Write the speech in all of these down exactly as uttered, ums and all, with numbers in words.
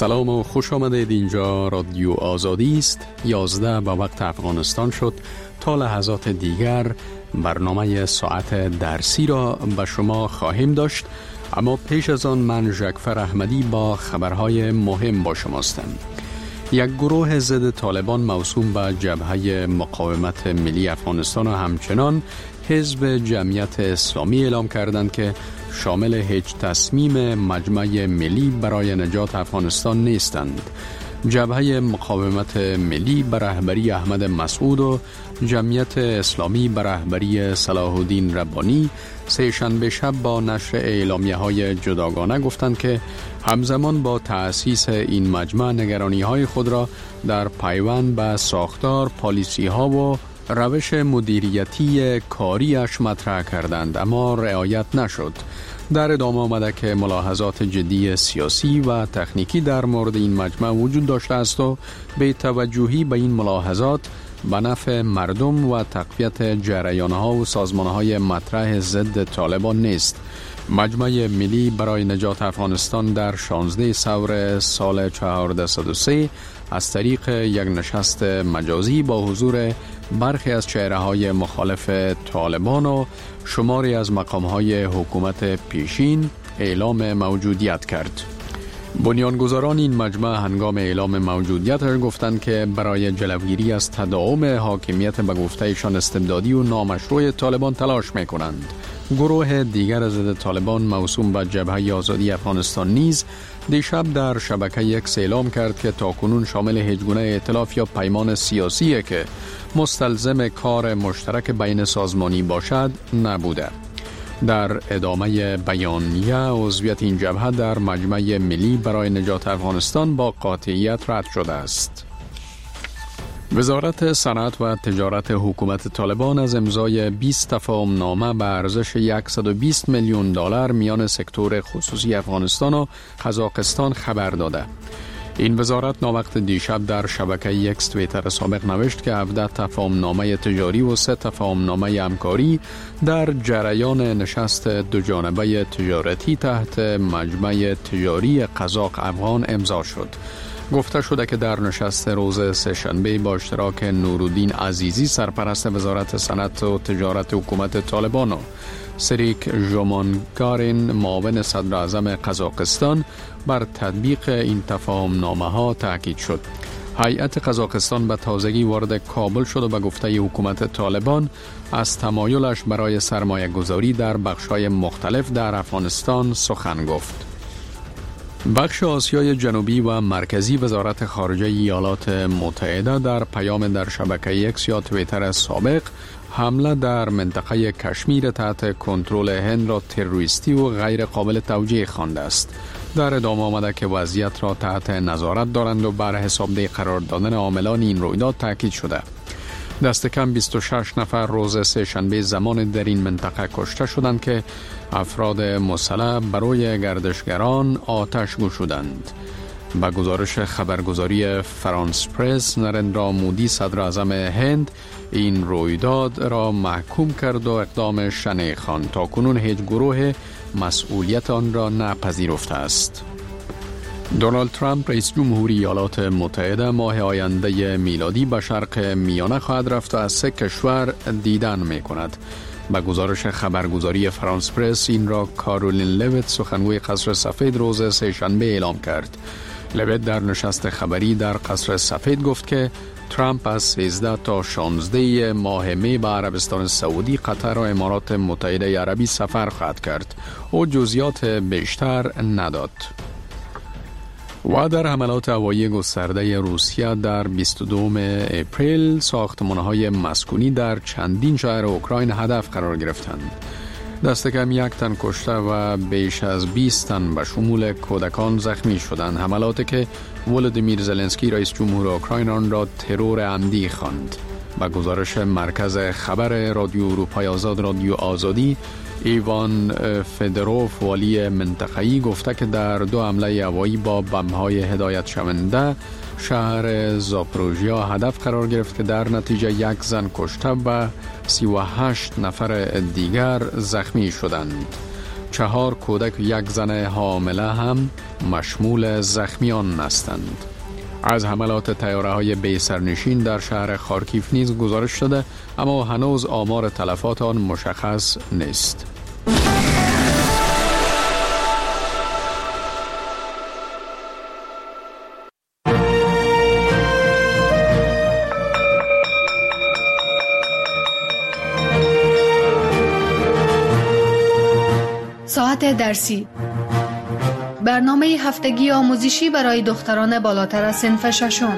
سلام و خوش آمدید. اینجا رادیو آزادی است. یازده به وقت افغانستان شد. تا لحظات دیگر برنامه ساعت درسی را به شما خواهیم داشت، اما پیش از آن من ژکفر احمدی با خبرهای مهم با شما هستم. یک گروه ضد طالبان موسوم به جبهه مقاومت ملی افغانستان و همچنان حزب جمعیت اسلامی اعلام کردند که شامل هیچ تصمیم مجمع ملی برای نجات افغانستان نیستند. جبهه مقاومت ملی به رهبری احمد مسعود و جمعیت اسلامی به رهبری صلاح الدین ربانی سه شنبه شب با نشر اعلامیه های جداگانه گفتند که همزمان با تأسیس این مجمع نگرانی های خود را در پیوند به ساختار، پالیسی ها و روش مدیریتی کاریش مطرح کردند، اما رعایت نشد. در ادامه آمده که ملاحظات جدی سیاسی و تکنیکی در مورد این مجمع وجود داشته است و به توجهی به این ملاحظات به نفع مردم و تقویت جریانها و سازمانهای مطرح ضد طالبان نیست. مجمع ملی برای نجات افغانستان در شانزده سور سال چهارصد و سه از طریق یک نشست مجازی با حضور برخی از چهره‌های مخالف طالبان و شماری از مقام‌های حکومت پیشین اعلام موجودیت کرد. بنیانگذاران این مجمع هنگام اعلام موجودیت گفتند که برای جلوگیری از تداوم حاکمیت به گفتهشان استبدادی و نامشروع طالبان تلاش می‌کنند. گروه دیگر ضد طالبان موسوم به جبهه آزادی افغانستان نیز دیشب در شبکه اکس اعلام کرد که تاکنون شامل هیچ گونه ائتلاف یا پیمان سیاسی که مستلزم کار مشترک بین سازمانی باشد نبوده. در ادامه بیانیه عضویت این جبهه در مجمع ملی برای نجات افغانستان با قاطعیت رد شده است. وزارت صنعت و تجارت حکومت طالبان از امضای بیست تفاهم نامه به ارزش صد و بیست میلیون دلار میان سکتور خصوصی افغانستان و قزاقستان خبر داده. این وزارت ناوقت دیشب در شبکه اکس توییتر سابق نوشت که هفده تفاهم نامه تجاری و سه تفاهم نامه همکاری در جریان نشست دو جانبه تجارتی تحت مجمع تجاری قزاق افغان امضا شد. گفته شده که در نشست روز سه‌شنبه با اشتراک نورالدین عزیزی سرپرست وزارت صنعت و تجارت حکومت طالبان و سریک ژومانگارین معاون صدر اعظم قزاقستان بر تطبیق این تفاهم نامه ها تاکید شد. هیئت قزاقستان به تازگی وارد کابل شد و به گفته حکومت طالبان از تمایلش برای سرمایه گذاری در بخش‌های مختلف در افغانستان سخن گفت. بخش آسیای جنوبی و مرکزی وزارت خارجه ایالات متحده در پیام در شبکه اکس یا توییتر سابق حمله در منطقه کشمیر تحت کنترل هند را تروریستی و غیر قابل توجیه خوانده است. در ادامه آمده که وضعیت را تحت نظارت دارند و بر حسابدهی قرار دادن عاملان این رویداد تاکید شده. دست کم بیست و شش نفر روز سه شنبه زمان در این منطقه کشته شدند که افراد مسلح برای گردشگران آتش گشودند. با گزارش خبرگزاری فرانس پرس، نریندرا مودی صدر اعظم هند این رویداد را محکوم کرد و اقدام شنیع خواند. تا کنون هیچ گروه مسئولیت آن را نپذیرفته است. دونالد ترامپ رئیس جمهوری ایالات متحده ماه آینده میلادی به شرق میانه خواهد رفت و از سه کشور دیدن می کند. با گزارش خبرگزاری فرانس پرس این را کارولین لویت سخنگوی قصر سفید روز سه شنبه اعلام کرد. لویت در نشست خبری در قصر سفید گفت که ترامپ از سیزده تا شانزده ماه می به عربستان سعودی، قطر و امارات متحده عربی سفر خواهد کرد. او جزئیات بیشتر نداد. و در حملات هوایی گسترده روسیه در بیست و دوم اپریل ساختمان‌های مسکونی در چندین شهر اوکراین هدف قرار گرفتند. دست کم یک تن کشته و بیش از بیست تن به شمول کودکان زخمی شدند. حملاتی که ولودیمیر زلنسکی رئیس جمهور اوکراین آن را ترور عمدی خواند. با گزارش مرکز خبر رادیو اروپای آزاد رادیو آزادی، ایوان فدروف والی منطقه‌ای گفته که در دو حمله هوایی با بمب‌های هدایت شونده شهر زاپروژیا هدف قرار گرفت که در نتیجه یک زن کشته و سی و هشت نفر دیگر زخمی شدند. چهار کودک و یک زن حامله هم مشمول زخمیان هستند. از حملات طیاره‌های بی سرنشین در شهر خارکیف نیز گزارش شده، اما هنوز آمار تلفات آن مشخص نیست. ساعت درسی، برنامه هفتگی آموزشی برای دختران بالاتر از صنف ششم.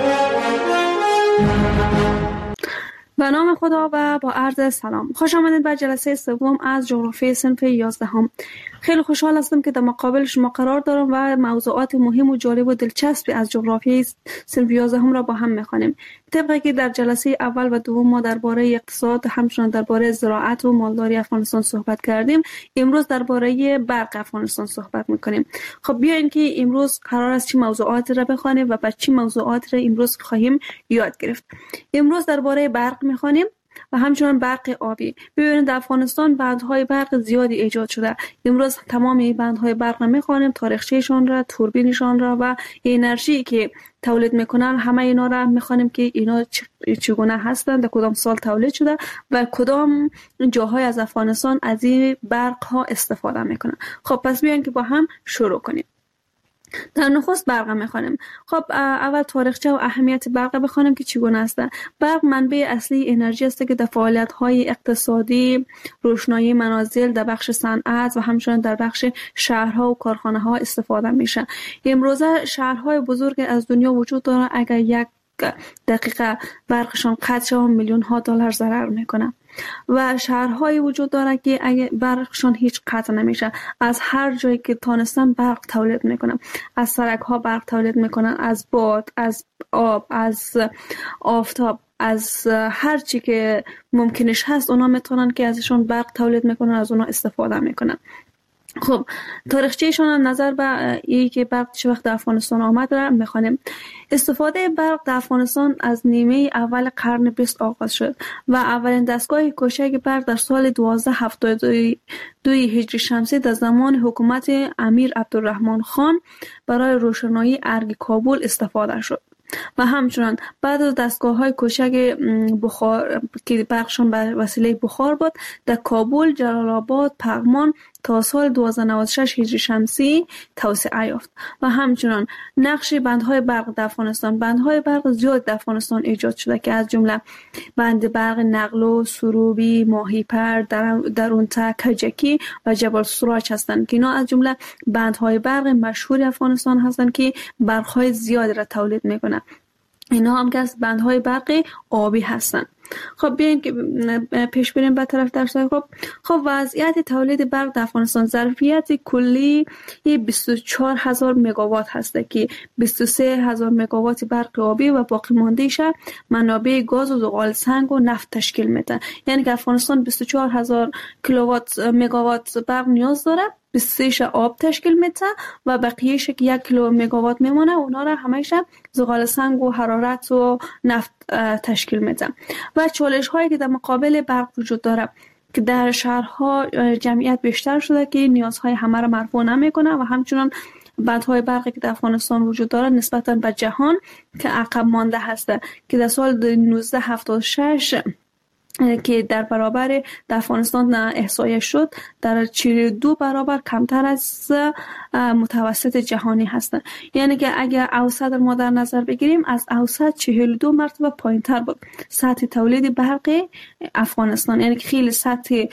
به نام خدا و با عرض سلام. خوش آمدید به جلسه سوم از جغرافی صنف یازدهم. خیلی خوشحال هستم که در مقابل شما قرار دارم و موضوعات مهم و جالب و دلچسبی از جغرافی صنف یازدهم را با هم می‌خوانیم. طبقی که در جلسه اول و دوم ما درباره اقتصاد، همچنین درباره زراعت و مالداری افغانستان صحبت کردیم، امروز درباره برق افغانستان صحبت می‌کنیم. خب بیاین که امروز قرار است چه موضوعاتی را بخوانیم و بعد چه موضوعاتی را امروز خواهیم یاد گرفت. امروز درباره برق می‌خوانیم و همچنین برق آبی. ببینید در افغانستان بندهای برق زیادی ایجاد شده. امروز تمام این بندهای برق را می‌خوانیم، تاریخچه‌شان را، توربینشان را و انرژی که تولید میکنن، همه اینا را می‌خوانیم که اینا چگونه هستند، در کدام سال تولید شده و کدام جاهای از افغانستان از این برق ها استفاده میکنن. خب پس بیاین که با هم شروع کنیم. در نخست برق میخوانیم. خب اول تاریخچه و اهمیت برق بخوانیم که چگونه است. برق منبع اصلی انرژی است که در فعالیت‌های اقتصادی، روشنایی منازل، در بخش صنعت و همچنین در بخش شهرها و کارخانه‌ها استفاده میشه. امروزه شهرهای بزرگ از دنیا وجود داره، اگر یک دقیقه برقشان قطع شود میلیون ها دلار ضرر میکنه و شهرهایی وجود داره که اگه برقشان هیچ قطع نمیشه، از هر جایی که تانستن برق تولید میکنن، از سرک ها برق تولید میکنن، از باد، از آب، از آفتاب، از هر چی که ممکنش هست اونا میتونن که ازشون برق تولید میکنن، از اونا استفاده میکنن. خب تاریخچه‌شان نظر به ای که برق چه وقت در افغانستان آمد را میخوانیم. استفاده برق در افغانستان از نیمه اول قرن بیست آغاز شد و اولین دستگاه کوچک برق در سال دوازده هفتاد و دو هجری شمسی در زمان حکومت امیر عبدالرحمن خان برای روشنایی ارگ کابل استفاده شد و همچنان بعد از دستگاه‌های کوچک بخار که برقشان به وسیله بخار بود، در کابل، جلال آباد، پغمان تا سال دوازده نود و شش هجری شمسی توسعه یافت و همچنان نقش بندهای برق در افغانستان. بندهای برق زیاد در افغانستان ایجاد شده که از جمله بند برق نقلو، سروبی، ماهیپر، درونته، کجکی و جبل سراج هستند که اینا از جمله بندهای برق مشهور افغانستان هستند که برق‌های زیادی را تولید میکنند. اینا هم که از بندهای برق آبی هستند. خب بیاین که پیش بریم به طرف درس. خب خب وضعیت تولید برق در افغانستان، ظرفیت کلی بیست و چهار هزار مگاوات هست که بیست و سه هزار مگاوات برق آبی و باقی مانده‌اش منابع گاز و زغال سنگ و نفت تشکیل میده. یعنی که افغانستان بیست و چهار هزار کیلووات مگاوات برق نیاز داره، بیست و سه آب تشکیل میده و بقیه‌اش که یک کیلو مگاوات میمونه، اونا را همش زغال سنگ و حرارت و نفت تشکیل میده. و چالش هایی که در مقابل برق وجود داره که در شهرها جمعیت بیشتر شده که نیازهای همه را مرفوع نمیکنه و همچنان بندهای برقی که در افغانستان وجود داره نسبتاً به جهان که عقب مانده هسته که در سال نوزده هفتاد و شش که در برابر در افغانستان احصایه شد، در چهل و دو برابر کمتر از متوسط جهانی هستند. یعنی که اگر اوسط ما در نظر بگیریم، از اوسط چهل و دو مرتبه پایین تر بود سطح تولید برق افغانستان. یعنی که خیلی سطح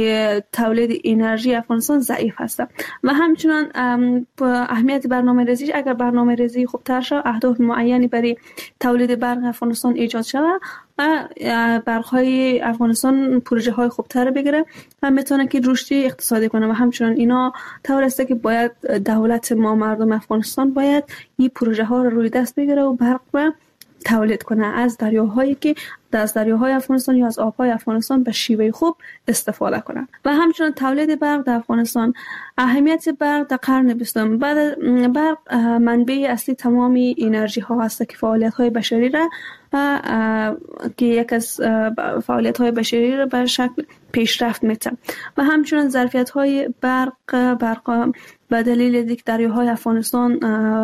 تولید انرژی افغانستان ضعیف هست و همچنان اهمیت برنامه ریزی، اگر برنامه ریزی خوب تر شد، اهداف معینی برای تولید برق افغانستان ایجاد شود و برق‌های افغانستان پروژه های خوبتر بگیره و میتونه که رشد اقتصادی کنه و همچنان اینا طور است که باید دولت ما، مردم افغانستان باید این پروژه ها رو روی دست بگیره و برق و تولید کنه از دریاهایی که از دریاهای افغانستان یا از آبهای افغانستان به شیوه خوب استفاده کنند. و همچنین تولید برق در افغانستان. اهمیت برق در قرن بیستم. بعد برق منبع اصلی تمام انرژی ها است که فعالیت های بشری را که یک از فعالیت های بشری را به شکل پیشرفت میده و همچنین ظرفیت های برق برق به دلیل دیگر دریاهای افغانستان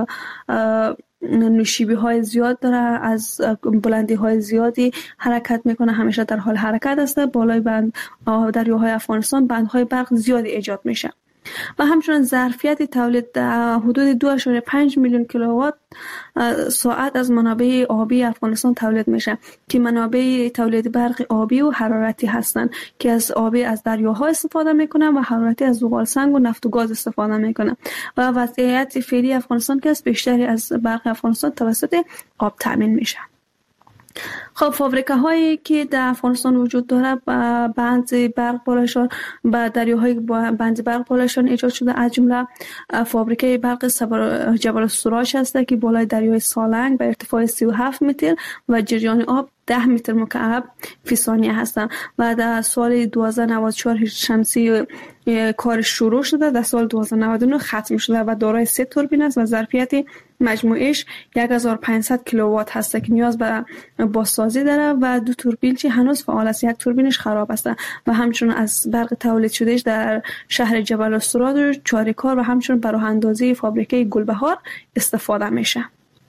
نوشیبی های زیاد داره، از بلندی های زیادی حرکت میکنه، همیشه در حال حرکت است. بالای بند دریاهای افغانستان بندهای برق زیادی ایجاد میشه و همچنین ظرفیت تولید حدود دو ممیز پنج میلیون کیلووات ساعت از منابع آبی افغانستان تولید میشه که منابع تولید برق آبی و حرارتی هستند که از آبی از دریاها استفاده میکنن و حرارتی از زغال سنگ و نفت و گاز استفاده میکنن و وضعیت فعلی افغانستان که از بیشتری از برق افغانستان توسط آب تامین میشه. خب فابریکه هایی که در افغانستان وجود داره بند برق بالایشان به دریاهای بند برق بالایشان ایجاد شده، از جمله فابریکه برق جبل السراج هست که بالای دریای سالنگ به ارتفاع سی و هفت متر و جریان آب ده متر مکعب فی ثانیه هستند و در سال دو هزار و نود و چهار شمسی کار شروع شده، در سال دو هزار و نود و نه ختم شده و دارای سه توربین است و ظرفیت مجموعش یک هزار و پانصد کیلووات هست که نیاز به بازسازی داره و دو توربین چی هنوز فعال است، یک توربینش خراب است و همچنین از برق تولید شدهش در شهر جبل السراج و چاریکار و همچنین برای اندازی فابریکه گلبهار استفاده میشه.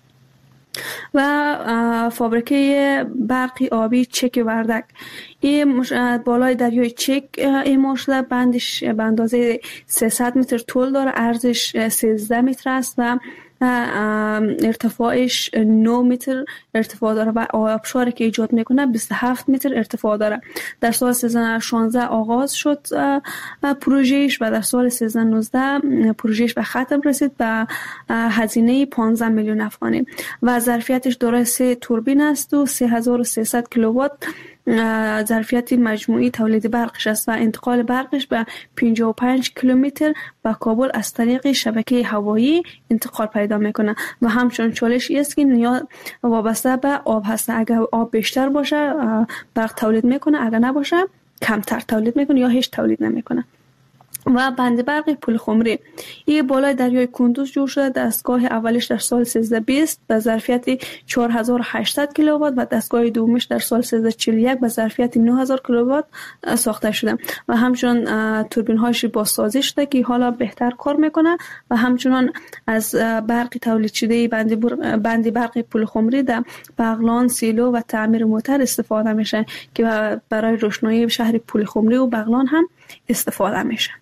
و فابریکه برقی آبی چک وردک این بالای دریای چک اعمار شده، بندش به اندازه سیصد متر طول داره، عرضش سیزده متر است و ارتفاعش نه متر ارتفاع داره و آبشاری که ایجاد میکنه بیست و هفت متر ارتفاع داره. در سال سیزده شانزده آغاز شد پروژهش و در سال سیزده نوزده پروژهش به ختم رسید به هزینه پانزده میلیون افغانی و ظرفیتش دارای سه توربین است و سه هزار و سیصد کیلووات ظرفیت مجموعی تولید برقش است و انتقال برقش به پنجاه و پنج کیلومتر به کابل از طریق شبکه هوایی انتقال پیدا میکنه و همچنین چالش است که نیاز وابسته به آب هست. اگر آب بیشتر باشه برق تولید میکنه، اگر نباشه کمتر تولید میکنه یا هیچ تولید نمیکنه. و بند برق پل خمری این بالای دریای کندوز جور شده، دستگاه اولش در سال سیزده بیست به ظرفیت چهار هزار و هشتصد کیلووات و دستگاه دومش در سال سیزده چهل و یک به ظرفیت نه هزار کیلووات ساخته شده و همچنین توربین هاش بازسازی شده که حالا بهتر کار میکنه و همچنین از برق تولید شده بند بند برق پل خمری در بغلان، سیلو و تعمیر موتر استفاده میشه که برای روشنایی شهر پل خمری و بغلان هم استفاده میشه.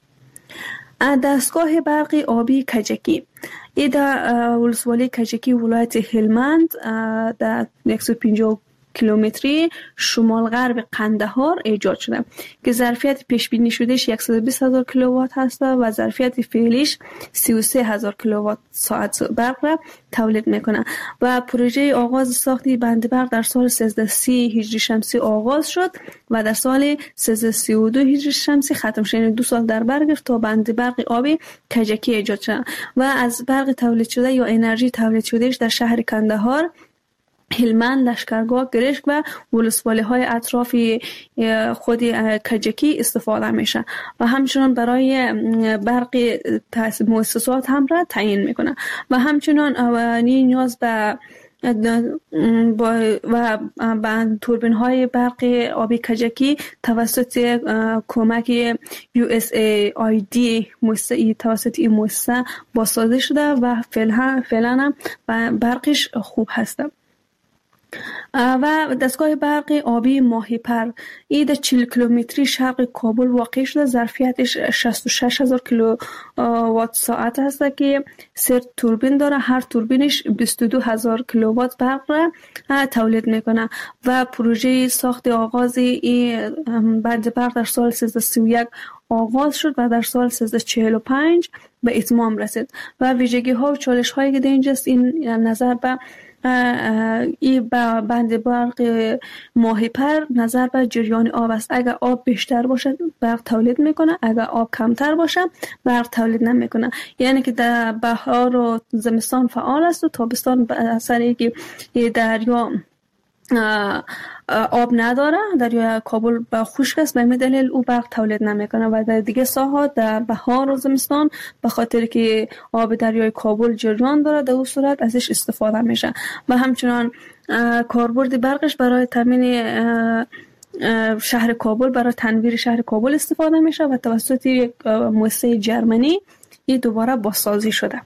دستگاه برقی آبی کجکی این در ولسوالی کجکی ولایت هلمند در صد و پنجاه کیلومتری شمال غرب قندهار ایجاد شده که ظرفیت پیش بینی شدهش صد و بیست هزار کیلووات هست و ظرفیت فعلیش سی و سه هزار کیلووات ساعت برق را تولید میکنه و پروژه آغاز ساخت بند برق در سال سیزده سی هجری شمسی آغاز شد و در سال سیزده سی و دو هجری شمسی ختم شد، یعنی دو سال در بر گرفت تا بند برق آبی کجکی ایجاد شد و از برق تولید شده یا انرژی تولید شدهش در شهر قندهار، هلمند، لشکرگاه، گرشک و ولسوالی های اطراف خود کجکی استفاده میشه و همچنان برای برق مؤسسات هم را تعیین میکنه و همچنان نیاز به و با توربین های برق آبی کجکی توسط کمک یو اس ای آی دی مؤسسه توسط این مؤسسه بازسازی شده و فعلا فعلا برقش خوب هست. و دستگاه برق آبی ماهیپر این در چهل کیلومتری شرق کابل واقع شده، ظرفیتش شصت و شش هزار کیلووات ساعت هست که سه توربین داره، هر توربینش بیست و دو هزار کیلووات برق را تولید میکنه و پروژه ساخت آغاز این بند برق در سال سیزده سی و یک آغاز شد و در سال سیزده چهل و پنج به اتمام رسید و ویژگی ها و چالش هایی که در اینجاست این نظر به این بند برق ماهیپر نظر به جریان آب است. اگر آب بیشتر باشه برق تولید میکنه، اگر آب کمتر باشه برق تولید نمیکنه. یعنی که در بهار و زمستان فعال است و تابستان به اثر اینکه دریا آب نداره، دریای کابل با خشک است، به همین دلیل او برق تولید نمیکنه. و در دیگه ساحات در بهار و زمستان به خاطر که آب دریای کابل جریان داره در اون صورت ازش استفاده میشه. و همچنان کاربرد برقش برای تامین شهر کابل، برای تنویر شهر کابل استفاده میشه و توسط یک مؤسسه جرمنی این دوباره بازسازی شده.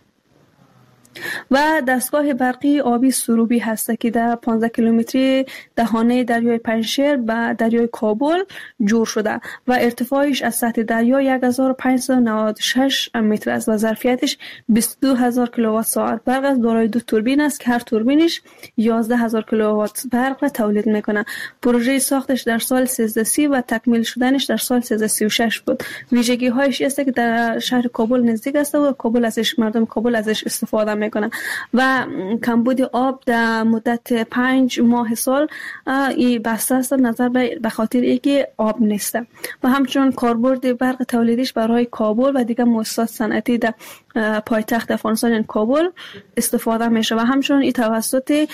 و دستگاه برقی آبی سروبی هست که در پانزده کیلومتری دهانه دریای پنجشیر به دریای کابل جور شده و ارتفاعش از سطح دریا یک هزار و پانصد و نود و شش متر است و ظرفیتش بیست و دو هزار کیلووات ساعت برق است. دارای دو توربین است که هر توربینش یازده هزار کیلووات برق را تولید میکنه. پروژه ساختش در سال سیزده سی و تکمیل شدنش در سال سیزده سی و شش بود. ویژگی هایش است که در شهر کابل نزدیک است و کابل ازش مردم کابل ازش استفاده میکنه و کمبود آب در مدت پنج ماه سال این بسته است نظر به خاطر اینکه آب نیست. و همچنین کاربرد برق تولیدش برای کابل و دیگر مؤسسات صنعتی در پایتخت افغانستان یعنی کابل استفاده میشه و همچنین این توسط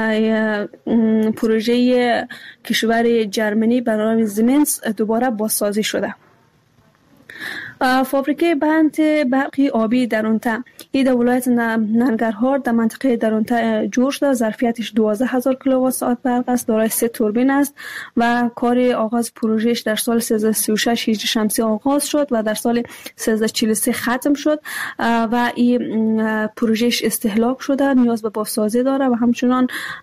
پروژه کشور جرمنی برای زیمنس دوباره بازسازی شده. فابریکه بند برقی آبی درونتا این در ولایت ننگرهار در منطقه درونتا جور شده. ظرفیتش دوازده هزار کیلووات ساعت برق است. دارای سه توربین است و کار آغاز پروژهش در سال سیزده سی و شش هجری شمسی آغاز شد و در سال سیزده چهل و سه ختم شد و این پروژهش استهلاک شده، نیاز به بازسازی داره و همچنان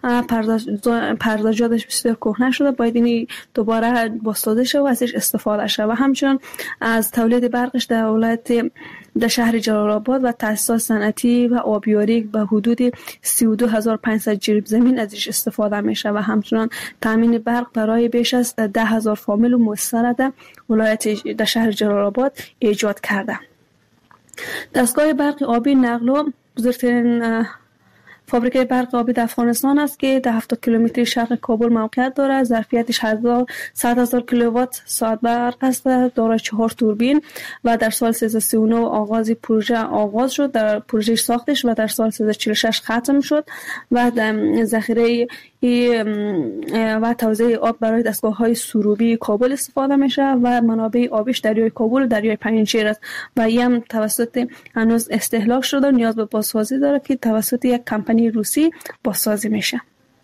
پردازجاتش بسیار کهنه شده، باید این دوباره بازسازی شه و ازش استفاده شه. و همچنان از تولید برقش در ولایت در شهر جلال آباد و تأسیسات صنعتی و آبیاری به حدود سی و دو هزار و پانصد جریب زمین ازش استفاده میشه و همچنان تامین برق برای بیش از ده هزار فامیل و مؤسسه در ولایت در شهر جلال آباد ایجاد کرده. دستگاه برق آبی نقلو بزرگترین فابریکه برق آبی در افغانستان است که در هفتاد کیلومتری شرق کابل موقعیت دارد. ظرفیتش صد هزار کیلووات ساعت برق است. دارای چهار توربین و در سال سیزده سی و نه آغاز پروژه آغاز شد، در پروژه ساختش و در سال سیزده چهل و شش ختم شد و در ذخیره و توزیع آب برای دستگاه‌های سروبی کابل استفاده میشه و منابع آبیش دریای کابل و دریای پنجشیر است و این توسط هنوز استهلاک شده، نیاز به بازسازی داره که توسط یک کمپانی روسی بازسازی میشه.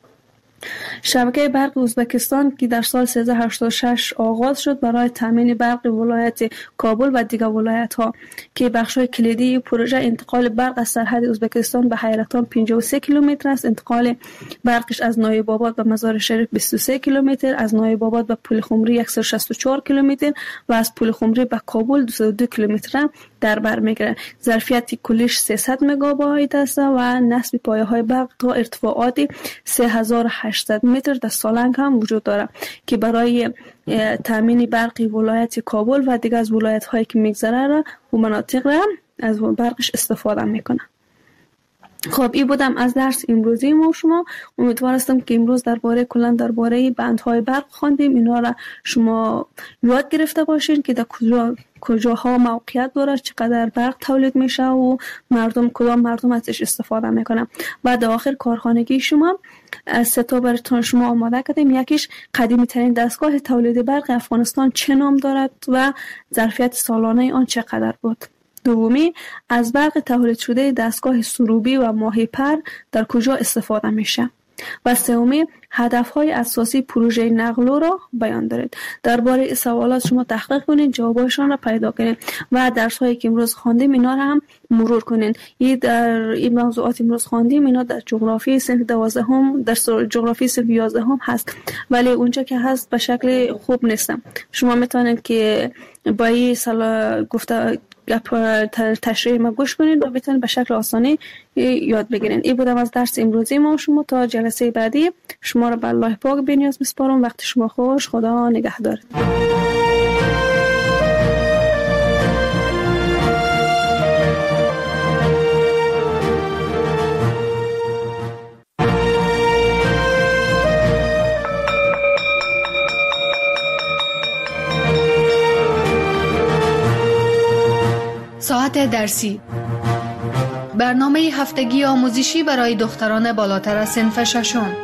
شبکه برق ازبکستان که در سال سیزده هشتاد و شش آغاز شد برای تامین برق ولایت کابل و دیگر ولایت ها که بخش‌های کلیدی پروژه انتقال برق از سرحد ازبکستان به حیرتان پنجاه و سه کیلومتر است. انتقال برقش از نایب آباد به مزار شریف بیست و سه کیلومتر، از نایب آباد به پل خمری صد و شصت و چهار کیلومتر و از پل خمری به کابل دویست و دو کیلومتر در بر میگیره. ظرفیت کلیش سیصد مگابایت است و نصب پایه‌های برق تا ارتفاعات سه هزار و هشتصد متر در سالنگ هم وجود داره که برای تامین برقی ولایت کابل و دیگر از ولایت هایی که میگذره را و مناطق را از برقش استفاده میکنه. خب این بودم از درس امروزی ما شما. امیدوار هستم که امروز درباره کلا درباره بندهای برق خواندیم، اینا را شما یاد گرفته باشین که در کجا کجاها موقعیت داره، چقدر برق تولید میشه و مردم کدام مردم ازش استفاده میکنن. و در آخر کارخانگی شما از سه تا براتون شما آماده کردیم. یکیش قدیمی ترین دستگاه تولید برق افغانستان چه نام دارد و ظرفیت سالانه آن چقدر بود. دومی از برق تولید شده دستگاه سروبی و ماهیپر در کجا استفاده میشه. و سومی هدفهای اساسی پروژه نقلو را بیان دارید. درباره این سوالات شما تحقیق کنید، جوابشان را پیدا کنید و درس‌هایی که امروز خواندیم اینا را هم مرور کنید. این در این موضوعات امروز خواندیم اینا در جغرافی صنف دوازدهم در جغرافی صنف یازدهم هست، ولی اونجا که هست به شکل خوب نیستم. شما میتونید که با این سال گفته تشریح ما گوش کنید و بتونید به شکل آسانی یاد بگیرید. این بودم از درس امروزی ما شما. تا جلسه بعدی شما را به الله پاک بی‌نیاز میسپارم. وقت شما خوش. خدا نگهدارت. ساعت درسی، برنامه هفتگی آموزشی برای دختران بالاتر از صنف ششم.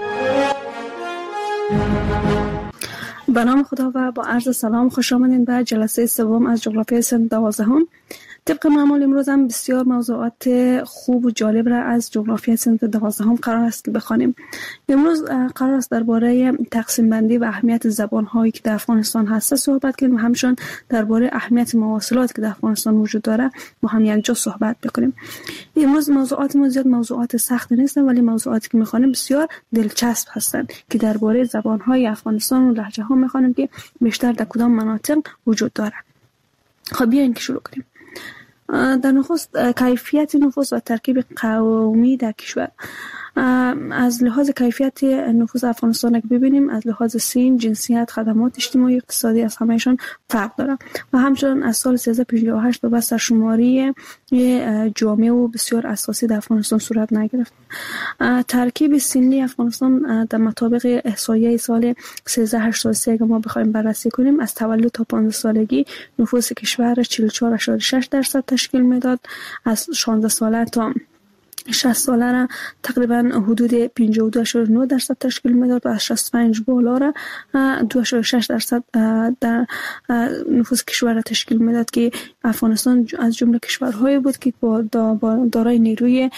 به نام خدا و با عرض سلام، خوش آمدین به جلسه سوم از جغرافیای صنف دوازدهم. طبق معمول امروز هم بسیار موضوعات خوب و جالب را از جغرافیای صنف دوازدهم قرار است که بخوانیم. امروز قرار است درباره تقسیم بندی و اهمیت زبان هایی که در افغانستان هست صحبت کنیم و همچنین درباره اهمیت مواصلات که در افغانستان وجود داره با هم یک جا صحبت بکنیم. امروز موضوعات ما زیاد موضوعات سخت نیستن، ولی موضوعاتی که میخوانیم بسیار دلچسب هستند که درباره زبان های افغانستان و لهجه ها میخوانیم که بیشتر در کدام مناطق وجود داره. خب بیاین که شروع کنیم. در نخست کیفیت نفوس و ترکیب قومی در کشور. از لحاظ کیفیت نفوس افغانستان اگه ببینیم، از لحاظ سن، جنسیت، خدمات اجتماعی اقتصادی از همهشون فرق داره و همچنین از سال سیزده پنجاه و هشت به بعد سرشماری جامع و بسیار اساسی در افغانستان صورت نگرفت. ترکیب سنی افغانستان در مطابق احصایه سال سیزده هشتاد و سه اگه ما بخوایم بررسی کنیم، از تولد تا پانزده سالگی نفوس کشور چهل و چهار ممیز شش درصد تشکیل میداد. از شانزده ساله تا شصت ساله را تقریبا حدود پنجاه و دو ممیز نه درصد تشکیل میداد و از شصت و پنج بالا را دو ممیز شش درصد در نفوس کشور را تشکیل میداد که افغانستان از جمله کشورهایی بود که با دارای نیروی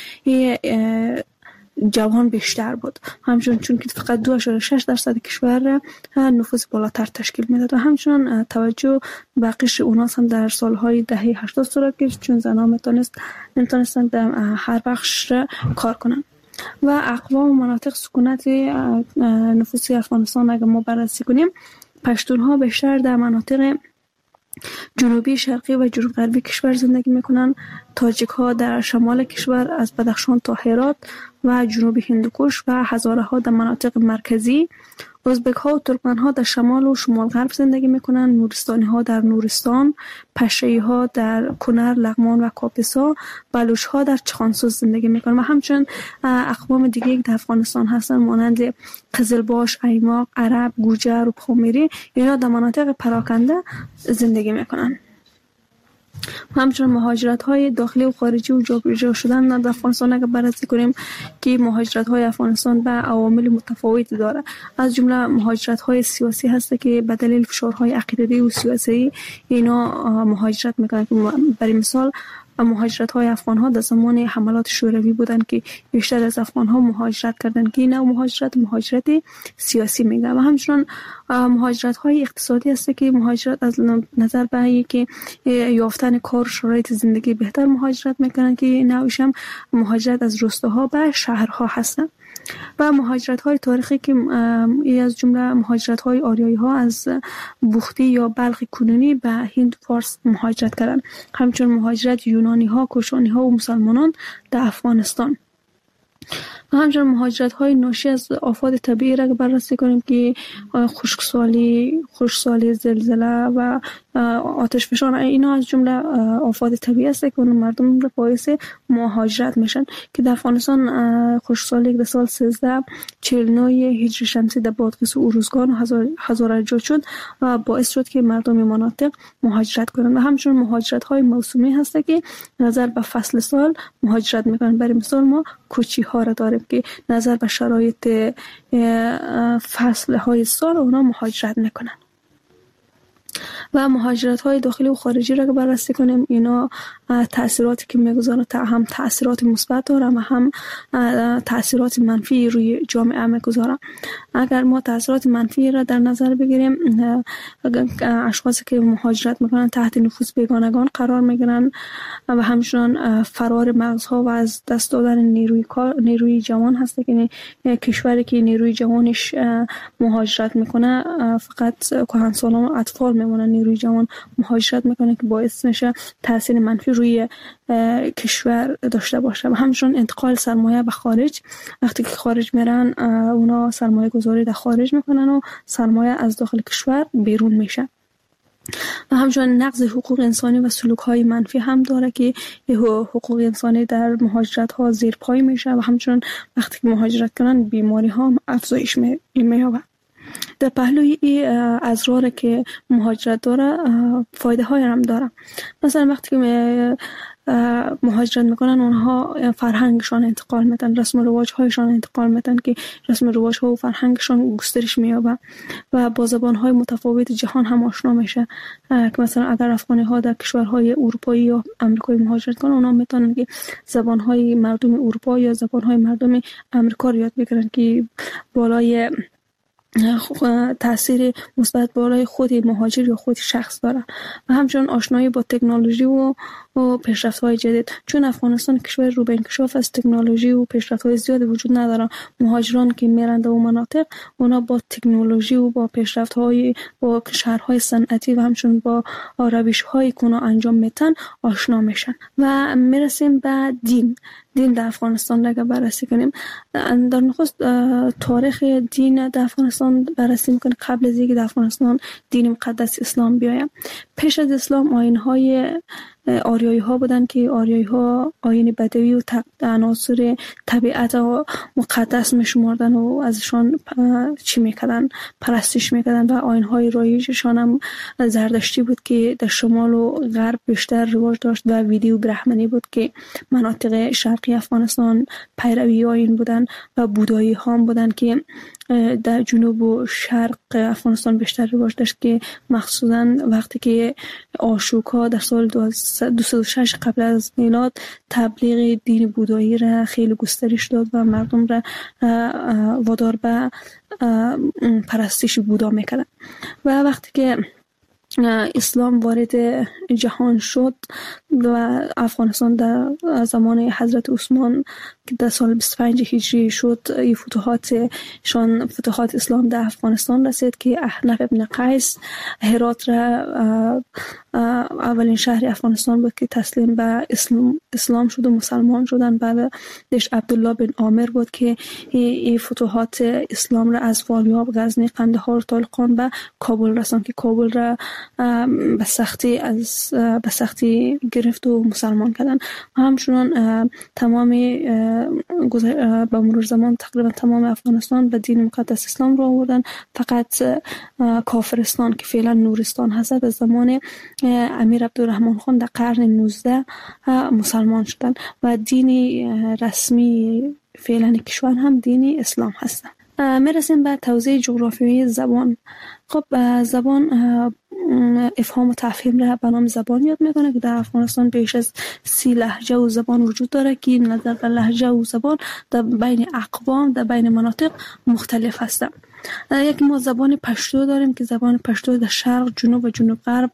جوان بیشتر بود، همچنین چون که فقط دو ممیز شش درصد کشور نفوس بالاتر تشکیل میداد و همچنین توجه به قشر اوناس هم در سالهای دهه هشتاد صورت گرفت، چون زنان میتونست نمیتونستن در هر بخش کار کنن. و اقوام و مناطق سکونت نفوسی افغانستان اگر ما بررسی کنیم، پشتون ها بیشتر در مناطق جنوبی، شرقی و جنوب غربی کشور زندگی میکنن. تاجیک ها در شمال کشور از بدخشان تا هرات و جنوب هندوکش و هزاره ها در مناطق مرکزی. ازبک ها و ترکمن ها در شمال و شمال غرب زندگی میکنن. نورستانی ها در نورستان، پشه‌ای ها در کنر، لغمان و کاپیسا، بلوچ ها در چخانسوز زندگی میکنن و همچنین اقوام دیگه که در افغانستان هستن مانند قزلباش، ایماق، عرب، گوجر و پامیری، اینا در مناطق پراکنده زندگی میکنن. همچنین مهاجرت های داخلی و خارجی و جابجا شدن در افغانستان اگر بررسی کنیم که مهاجرت های افغانستان به عوامل متفاوتی داره. از جمله مهاجرت های سیاسی هست که به دلیل فشارهای عقیدتی و سیاسی اینا مهاجرت میکنن. برای مثال مهاجرت های افغان ها در زمان حملات شوروی بودن که بیشتر از افغان ها مهاجرت کردن که این مهاجرت مهاجرت سیاسی میگن. و همچنین مهاجرت های اقتصادی هست که مهاجرت از نظر به اینکه یافتن کار، شرایط زندگی بهتر مهاجرت میکنن که نوعش هم مهاجرت از روستاها به شهرها هستن. و مهاجرت های تاریخی که از جمله مهاجرت های آریایی ها از بوختی یا بلخ کنونی به هند فارس مهاجرت کردن. همچنین مهاجرت یونانی ها، کوشانی ها و مسلمانان در افغانستان. و همچنین مهاجرت های ناشی از آفات طبیعی را بررسی کنیم که خشکسالی، خشکسالی، زلزله و آتش فشان، اینا از جمله آفات طبیعی است که مردم را باعث مهاجرت میشن که در افغانستان خشکسالی در سال سیزده چهل و نه هجری شمسی در بادغیس و اروزگان و هزاره ایجاد شد و باعث شد که مردم مناطق مهاجرت کنند. و همچنین مهاجرت های موسمی هست که نظر به فصل سال مهاجرت میکنن. برای مثال ما کوچی ها را داریم که نظر به شرایط فصل های سال اونا مهاجرت میکنن. و مهاجرت های داخلی و خارجی را که بررسی کنیم، اینا تأثیراتی که میگذارن هم تأثیرات مثبت داره و هم تأثیرات منفی روی جامعه میگذارن. اگر ما تأثیرات منفی را در نظر بگیریم، اشخاصی که مهاجرت میکنن تحت نفوذ بیگانگان قرار میگیرن و همچنین فرار مغزها و از دست دادن نیروی کار، نیروی جوان هست که کشوری که نیروی جوانش مهاجرت میکنه فقط کهنسالان و اطفال میمونن، نیروی جوان مهاجرت میکنه که باعث میشه تاثیر منفی روی کشور داشته باشه. و همچنین انتقال سرمایه به خارج، وقتی که خارج میرن اونا سرمایه گذاری در خارج میکنن و سرمایه از داخل کشور بیرون میشه. و همچنین نقض حقوق انسانی و سلوک های منفی هم داره که حقوق انسانی در مهاجرت ها زیر پای میشه و همچنین وقتی که مهاجرت کنن بیماری ها افزایش مییابه. در پهلوی ازرار که مهاجرت داره فایده های هم داره. مثلا وقتی که مهاجرت میکنن اونها فرهنگشان انتقال میدن، رسم و رواج هایشان انتقال میدن که رسم و رواج ها و فرهنگشان گسترش مییابه و با زبان های متفاوت جهان هم آشنا میشه. که مثلا اگر افغانی ها در کشورهای اروپایی یا آمریکایی مهاجرت کنن، اونها میتونن که زبان های مردم اروپا یا زبان های مردم آمریکا رو یاد بگیرن که بالای تاثیر مثبت بالای خود مهاجر یا خود شخص داره. و همچنین آشنایی با تکنولوژی و و پیشرفت‌های جدید، چون افغانستان کشور رو به انکشاف از تکنولوژی و پیشرفت‌های زیاد وجود نداره. مهاجران که میرند و مناطق، اونا با تکنولوژی و با پیشرفت‌های با شهرهای صنعتی و همچنین با روش‌های که اونا انجام میتن آشنا میشن. و میرسیم به دین. دین در افغانستان را بررسی کنیم. در نخست تاریخ دین در افغانستان بررسی میکنیم قبل از اینکه در افغانستان دین مقدس اسلام بیاید. پیش از اسلام آیین‌های آریایی ها بودن که آریایی ها آیین بدوی و عناصر طبیعت مقدس میشمردن و ازشان چی میکردن؟ پرستش میکردن. و آیین های رایجشان هم زردشتی بود که در شمال و غرب بیشتر رواج داشت و ویدی و برهمنی بود که مناطق شرقی افغانستان پیروی آیین بودن. و بودایی ها هم بودن که در جنوب و شرق افغانستان بیشتر رواج داشت که مخصوصا وقتی که آشوکا در سال دویست و شش قبل از میلاد تبلیغ دین بودایی را خیلی گسترش داد و مردم را وادار به پرستش بودا میکردن. و وقتی که اسلام وارد جهان شد و افغانستان در زمان حضرت عثمان که در سال بیست و پنج هجری شد، این فتوحات شان فتوحات اسلام در افغانستان رسید که احنف ابن قیس هرات را اولین شهر افغانستان بود که تسلیم به اسلام اسلام شد و مسلمان شدن. بعدش عبدالله بن عامر بود که این فتوحات اسلام را از فاریاب، غزنی، قندهار، طالقان به کابل رساند که کابل را به سختی از به سختی گرفت و مسلمان کردن. و همچنان تمام به مرور زمان تقریبا تمام افغانستان به دین مقدس اسلام رو آوردن. فقط کافرستان که فعلا نورستان هست از زمان امیر عبدالرحمن خان در قرن نوزده مسلمان شدن و دینی رسمی فعلا کشور هم دینی اسلام هست. میرسیم به توضیح جغرافیایی زبان. خب زبان افهام و تفهیم را به نام زبان یاد میکنه که در افغانستان بیش از سی لهجه و زبان وجود داره که نظر به لهجه و زبان در بین اقوام در بین مناطق مختلف هستن. یک ما زبان پشتو داریم که زبان پشتو در شرق، جنوب و جنوب غرب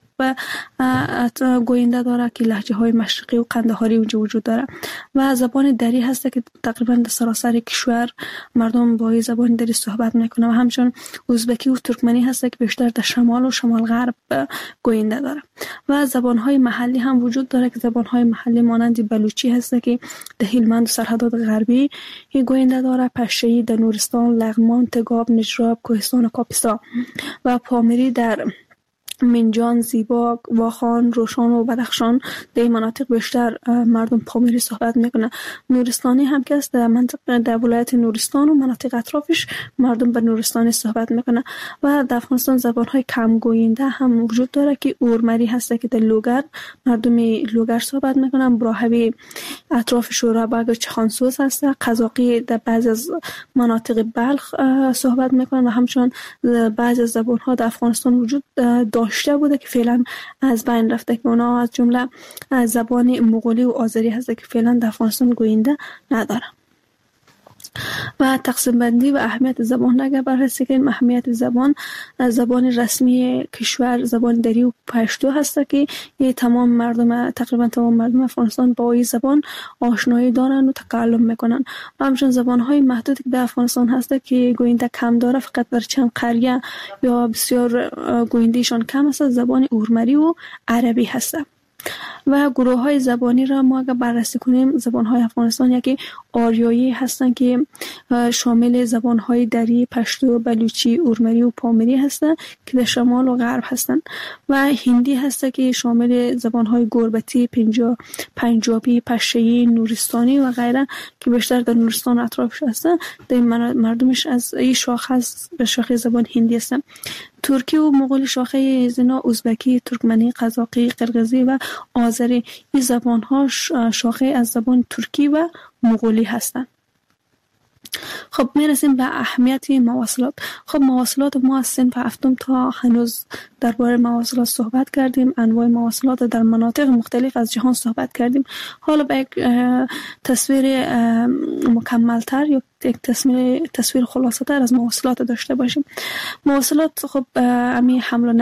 گوینده داره که لهجه های مشرقی و قندهاری اونجا وجود داره. و زبان دری هست که تقریبا در سراسر کشور مردم با این زبان دری صحبت میکنه. و همچنین ازبکی و ترکمنی هست که بیشتر در شمال و شمال غرب گوینده داره. و زبان های محلی هم وجود داره که زبان های محلی مانند بلوچی هست که در هلمند و سرحدات غربی گوینده داره، پشه‌ای در نورستان، لغمان، تگاب، نجراب، کوهستان و کاپیسا. و پامیری در منجان، زیبا، واخان، روشان و بدخشان در این مناطق بیشتر مردم پامیری صحبت میکنه. نورستانی هم که است در منطقه در ولایت نورستان و مناطق اطرافش مردم به نورستانی صحبت میکنه. و در افغانستان زبانهای کم گوینده هم وجود داره که اورمری هست که در لوگر مردم لوگر صحبت میکنن. براهوی اطراف شورابگ و چخانسوز هست. قزاقی در بعض از مناطق بلخ صحبت میکنن. و همچنین بعض از زبانها در افغانستان وجود داشته بوده که فعلا از بین رفته که اونا از جمله زبان مغولی و آذری هست که فعلا در افغانستان گوینده نداره. و تقسیم بندی و اهمیت زبان اگر بررسی کنیم، اهمیت زبان زبان رسمی کشور زبان دری و پشتو هست که یه تمام مردم تقریبا تمام مردم افغانستان با این زبان آشنایی دارن و تکلم میکنن. و همچنین زبانهای محدودی که در افغانستان هست که گوینده کم داره، فقط در چند قریه یا بسیار گویندهشان کم هست، زبان اورمری و عربی هست. و گروه های زبانی را ما اگر بررسی کنیم، زبان های افغانستان یکی آریایی هستند که شامل زبان های دری، پشتو، بلوچی، اورمری و پامیری هستند که در شمال و غرب هستند و هندی هست که شامل زبان های گربتی، پنجاب، پنجابی، پشتویی، نورستانی و غیره که بیشتر در نورستان اطرافش هستند. در مردمش از این شاخه از به شاخه زبان هندی هستند. ترکی و مغولی شاخه زنا، ازبکی، ترکمنی، قزاقی، قرقیزی و آذری، این زبان ها شاخه از زبان ترکی و مغولی هستند. خب میرسیم به اهمیت مواصلات. خب مواصلات ما از صنف هفتم تا هنوز درباره مواصلات صحبت کردیم، انواع مواصلات در مناطق مختلف از جهان صحبت کردیم. حالا به یک تصویر مکملتر یا یک تصویر تصویر خلاصه تر از مواصلات داشته باشیم. مواصلات خب امی حمل و